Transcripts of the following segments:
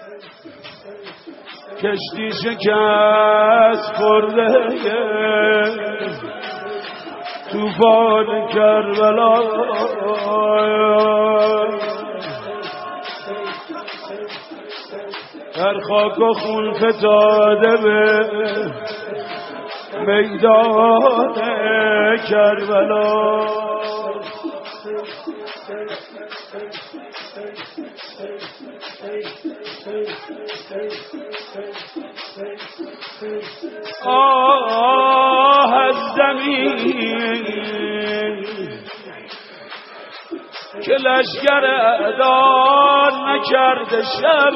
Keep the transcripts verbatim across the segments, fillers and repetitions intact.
کشتی شکست خورده طوفان کربلا در خاک و خون فتاده به میدان کربلا. آه از زمین که لشگر اعداد نکرده شب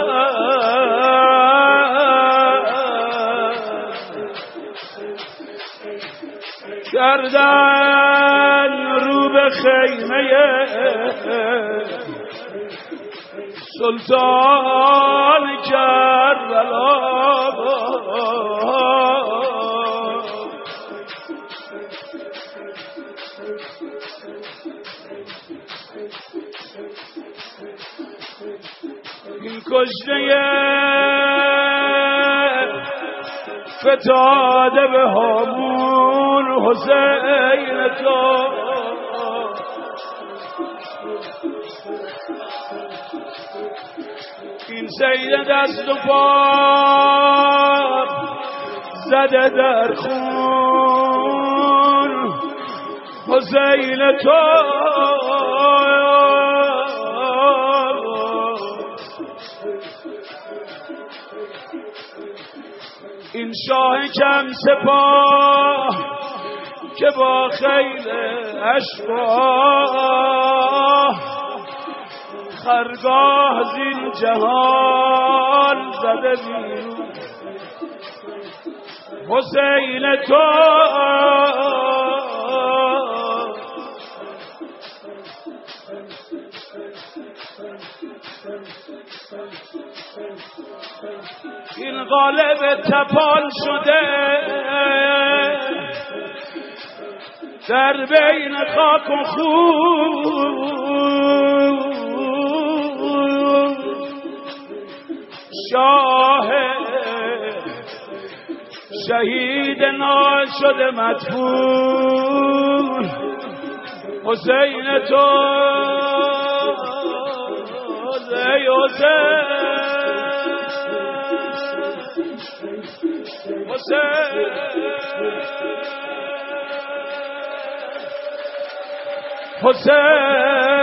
کردن رو به خیمه سلطان کربلا. این کشته فتاده به هامون حسین تو این سید دست و پا زده در خون حسین تو این شاه کم سپاه که با خیل اشباه خرگاه زین جهان زده بیرون حسین تو این غالب تپان شده در بین خاک و خون شاه شهید نال شده مدفون حسین تو ای حسین حسین حسین